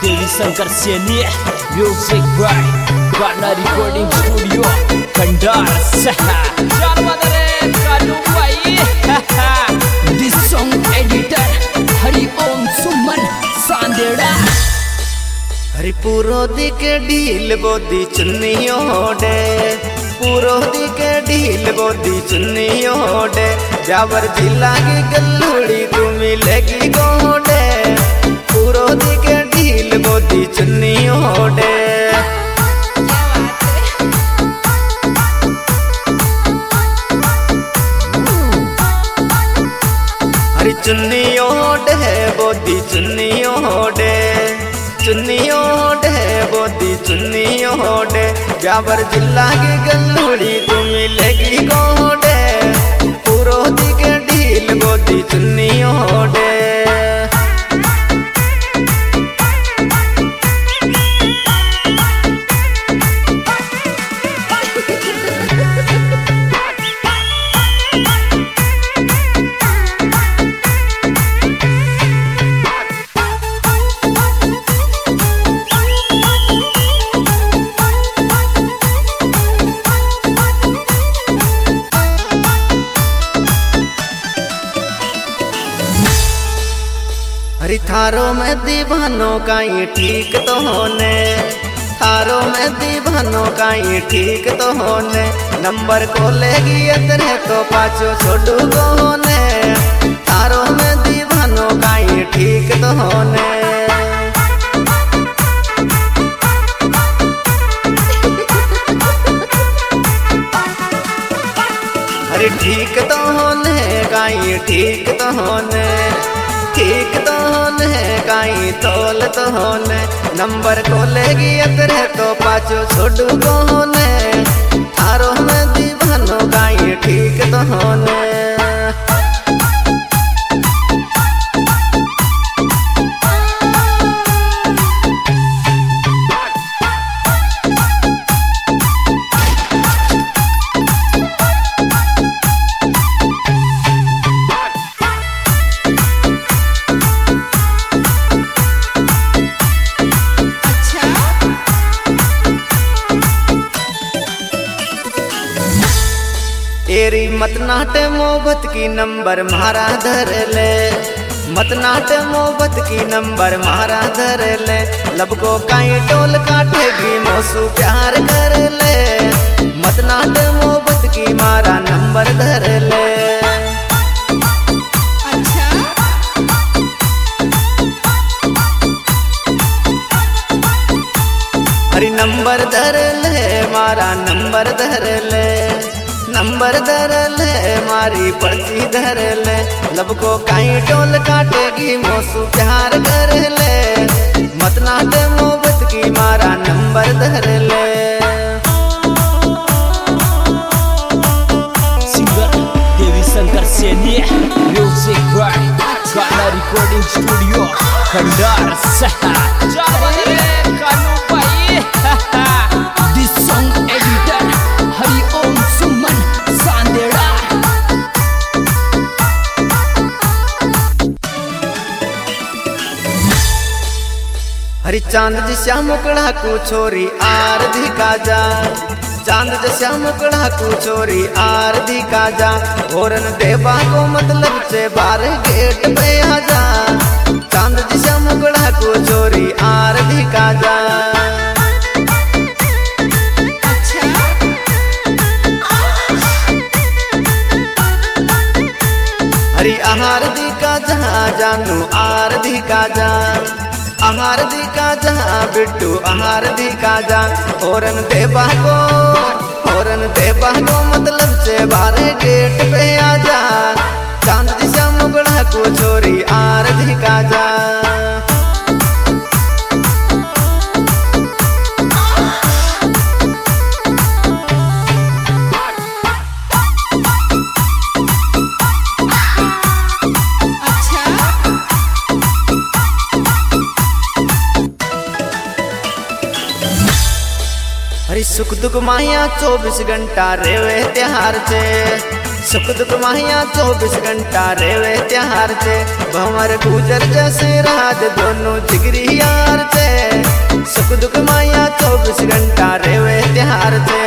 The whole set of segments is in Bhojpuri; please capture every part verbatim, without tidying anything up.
Devi Shankar Saini music by गाना रिकॉर्डिंग स्टूडियो खंडार चार बदरे कालू भाई दिस सॉन्ग एडिटर हरि ओम सुमन सांदेड़ा हरि पूरो दिके ढील बोदी चुन्नियों डे पूरो दिके ढील बोदी चुन्नियों डे जावर जिला की गल्लुड़ी तू मिलेगी गोडे पूरो दिके ढील बोदी चुन्नियों डे हरि चुन्नियों डे बोदी चुन्नियों डे चुन्नियों डे बोदी चुन्नियों डे जावर जिला की गल्लुड़ी तू मिलेगी गोडे पूरो दिके ढील बोदी चुन्नियों डे हरि थारों में दीवानों का ये ठीक तो होने थारों में दीवानों का ये ठीक तो होने नंबर को लेगी इतने तो पाँचों छोटू को होने थारों में दीवानों का ये ठीक तो होने हरि ठीक तो होने का ये ठीक तो होने ठीक तो होने काई तोल तो होने नंबर को लेगी अतरे तो पाँचों छोटू को होने थारों में दीवानों का ये ठीक तो होने तेरी मत नाटे मोहब्बत की नंबर मारा धर ले मत नाटे मोहब्बत की नंबर मारा धर ले लब को काई टोल काटेगी मौसू प्यार कर ले मत नाटे मोहब्बत की मारा नंबर धर ले अच्छा हरी नंबर धर ले मारा नंबर धर ले नंबर धर ले मारी पर्ची धर ले लब को काई टोल काटेगी मौसू प्यार कर ले मत नाटे मोहब्बत की मारा नंबर धर ले singer Devi Shankar Saini music by गाना रिकॉर्डिंग स्टूडियो खंडार चार बदरे कालू भाई दिस सॉन्ग एडिटर हरि ओम सुमन सांदेड़ा हरि चांद जैसा मुकड़ा को छोरी आरधी का जा चांद जैसा मुकड़ा को छोरी आरधी का जा होरन देवा को मतलब से बारह गेट पे आ जा चांद जैसा मुकड़ा को छोरी आरधी का जा हरि आरधी का जहाँ जानू आरधी का जा आरधी का जहाँ बिट्टू आरधी का जा होरन देवा को होरन देवा को मतलब से बारह गेट पे आ जा चांद दिशा मुगड़ा को छोरी आरधी का जा हरि सुख दुख माया चौबीस घंटा रेवे त्योहार छे सुख दुख माहिया चौबीस घंटा रेवे त्यार चे भंवर गुजर जैसे राज दोनों जिगरी यार चे सुख दुख माहिया चौबीस घंटा रेवे त्यार चे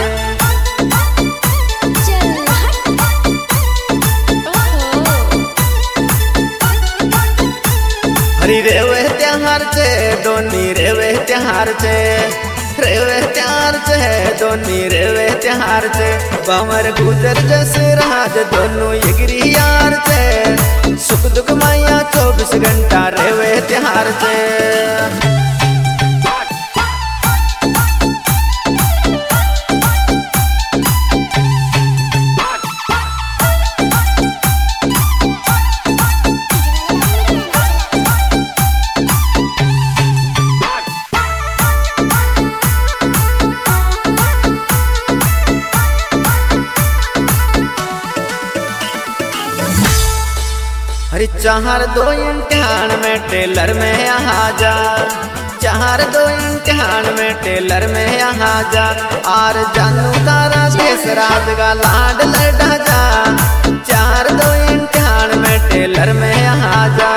हरी रेवे त्यार चे दोनी रेवे त्यार चे रेवे त्यार चे दोनी रेवे त्यार चे भंवर गुजर जैसे राज दोनों यगिरी यार चे सुख दुख माया चौबीस घंटा रेवे त्यार चे हरी चार दो इम्तिहान में टेलर में यहाँ जा चार दो इम्तिहान में टेलर में यहाँ जा आर जानू तारा देश राज का लाड लड़ा जा चार दो इम्तिहान में टेलर में यहाँ जा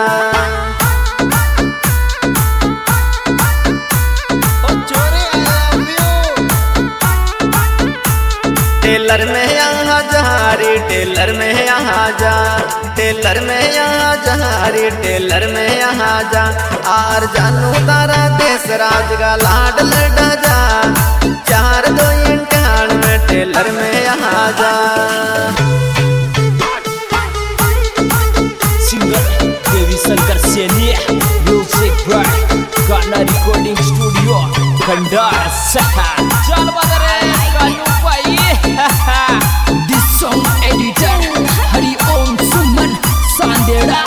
टेलर में यहाँ जहारी टेलर में यहाँ जा टेलर में यहाँ जहारी टेलर में यहाँ जा आर जानू तारा देश राज का लाड लड़ा जा चार दो इम्तिहान में टेलर में यहाँ जा singer Devi Shankar Saini music by गाना रिकॉर्डिंग स्टूडियो खंडार सहा चल बदरे कानू भाई दिस सॉन्ग एडिटर हरि ओम सुमन सांदेड़ा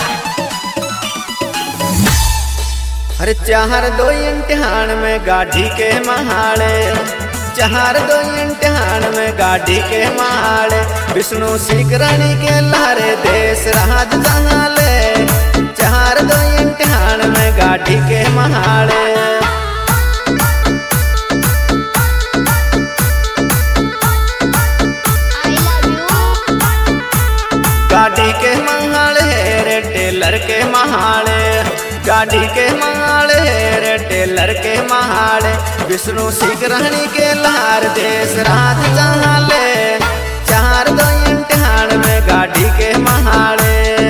अरे चार दो इम्तिहान में गाड़ी के महाड़े चार दो इम्तिहान में गाड़ी के महाड़े विष्णु सिख रानी के लहरे देश राज जहाँ ले चार दो इम्तिहान में गाड़ी के महाड़े गाड़ी के महाड़े रे टेलर के महाड़े गाड़ी के महाड़े रे टेलर के महाड़े विष्णु सिख रानी के लहर देश राज जहाँ ले चार दो इम्तिहान में गाड़ी के महाड़े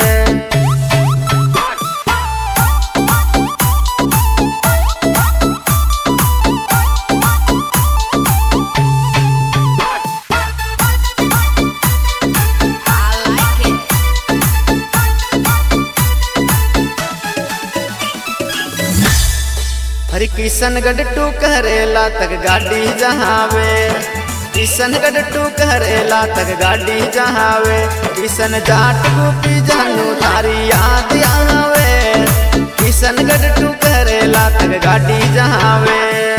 हरी किशनगढ़ टू करेला तक गाड़ी जहावे किशनगढ़ टू करेला तक गाड़ी जहावे किशन जाट गोपी जानू तारी याद आवे किशनगढ़ टू करेला तक गाड़ी जहावे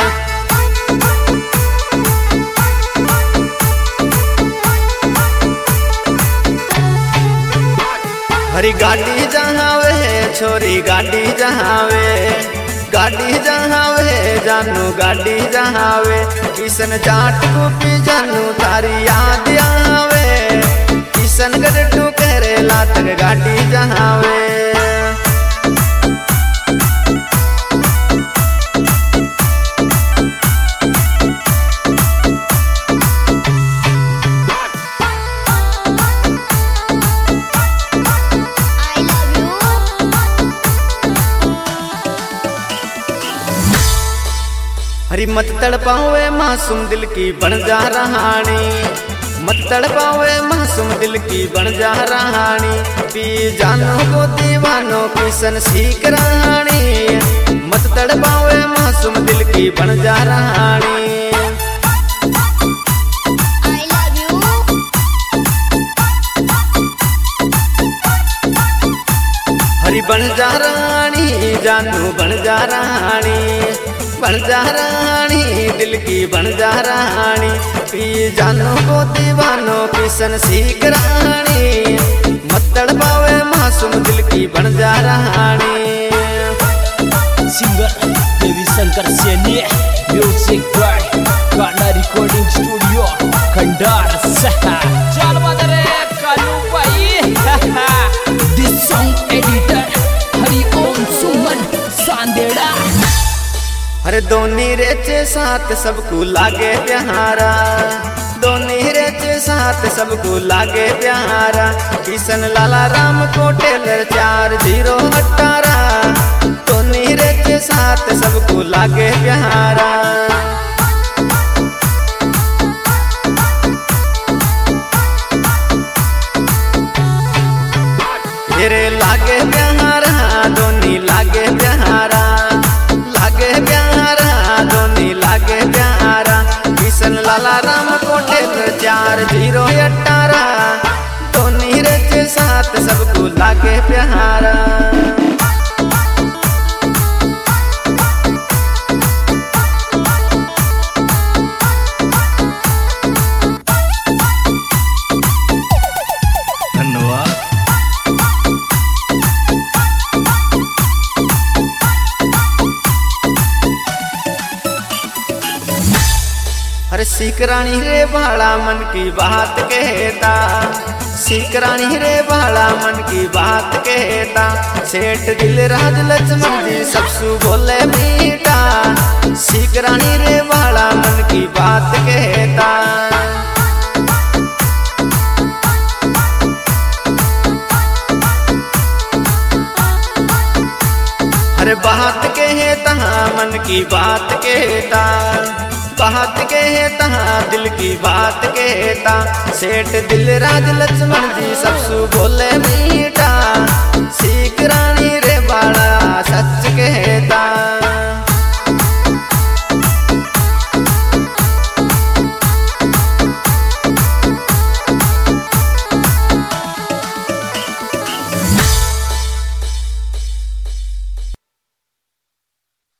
हरी गाड़ी जहावे छोरी गाड़ी जहावे गाड़ी जहावे जानू गाड़ी जहावे किशन जाट गोपी जानू तारी याद आवे किशनगढ़ टू करेला तक गाड़ी जहावे हरी मत तड़पावे मासूम दिल की बन जा रहानी मत तड़पावे मासूम दिल की बन जा रहानी पी जानो को दीवानो किशन सीख रहानी मत तड़पावे मासूम दिल की बन जा रहानी हरी बन जा रानी जानू बन जा रानी बन जा रानी दिल की बन जा रानी पी जानो को दीवानो किशन सीख रानी मत तड़पावे मासूम दिल की बन जा रानी singer Devi Shankar Saini music by गाना रिकॉर्डिंग स्टूडियो खंडार सहा चल बदरे अरे दोनी रेचे साथ सबको लागे प्यारा, दोनी रेचे साथ सबको लागे प्यारा। किशन लाला राम को टेलर चार जीरो अठारह, दोनी रेचे साथ सबको लागे प्यारा। तेरे लागे प्यारा दोनी लागे प्यारा, लागे प्यारा दोनी लागे प्यारा। किशन लाला राम को टेलर चार जीरो अठारह, दोनी रेचे साथ सबको लागे प्यारा। अरे सीकरानी रे भाड़ा मन की बात कहता, सीकरानी रे भाड़ा मन की बात कहता। सेठ दिल राज लक्ष्मण जी सबसु बोले मीठा, सीकरानी रे भाड़ा मन की बात कहता। अरे बात कहता मन की बात कहता, बात कहता दिल की बात कहता। सेठ दिल राज लक्ष्मण जी सबसु बोले मीठा,